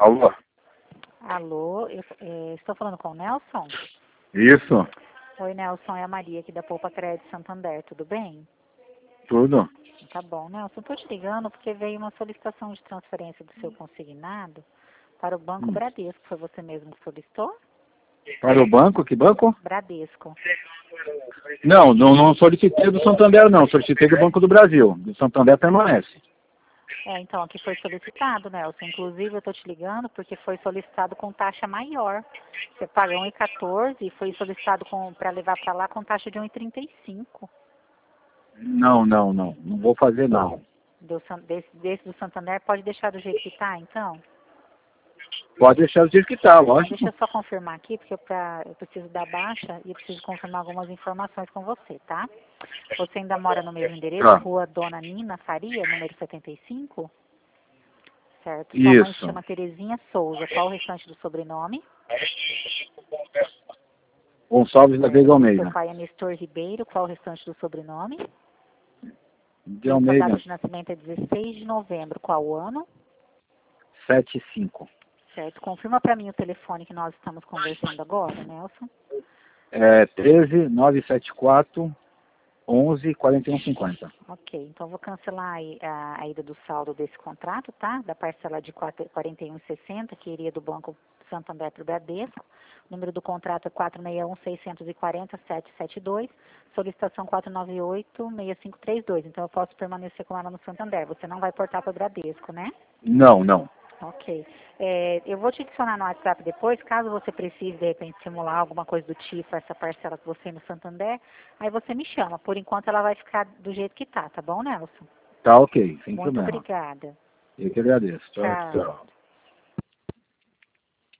Alô? Alô, estou falando com o Nelson? Isso, Oi, Nelson, é a Maria aqui da Poupa Crédito Santander, tudo bem? tudo. Tá bom, Nelson, estou te ligando porque veio uma solicitação de transferência do seu consignado para o Banco Bradesco. Foi você mesmo que solicitou? Para o banco? Que banco? Bradesco. Não solicitei do Santander, não. Solicitei do Banco do Brasil. Do Santander permanece. Então, aqui foi solicitado, Nelson. Inclusive, eu estou te ligando porque foi solicitado com taxa maior. Você paga 1,14 e foi solicitado para levar para lá com taxa de 1,35. Não vou fazer, não. Desse do Santander, pode deixar do jeito que está, então? Pode deixar do jeito que está, Deixa lógico. eu só confirmar aqui, porque eu preciso dar baixa e eu preciso confirmar algumas informações com você, tá? Você ainda mora no mesmo endereço, Tá. Rua Dona Nina Faria, número 75? Certo. Sua mãe se Isso. chama Terezinha Souza. Qual o restante do sobrenome? Gonçalves da Veiga Seu Almeida. pai é Nestor Ribeiro. Qual o restante do sobrenome? De E a sua data Almeida, de nascimento é 16 de novembro. Qual o ano? 75. Certo. Confirma para mim o telefone que nós estamos conversando agora, Nelson. 13 974 11 41 50. Ok, então vou cancelar a ida do saldo desse contrato, tá? Da parcela de 41,60, que iria do Banco Santander para o Bradesco. O número do contrato é 461-640-772, solicitação 498-6532. Então eu posso permanecer com ela no Santander. Você não vai portar para o Bradesco, né? Não. Ok. Eu vou te adicionar no WhatsApp depois, caso você precise, de repente, simular alguma coisa do tipo, essa parcela que você no Santander, aí você me chama. Por enquanto, ela vai ficar do jeito que tá bom, Nelson? Tá ok, sem Muito problema. obrigada. Eu que agradeço. Tchau. Tchau.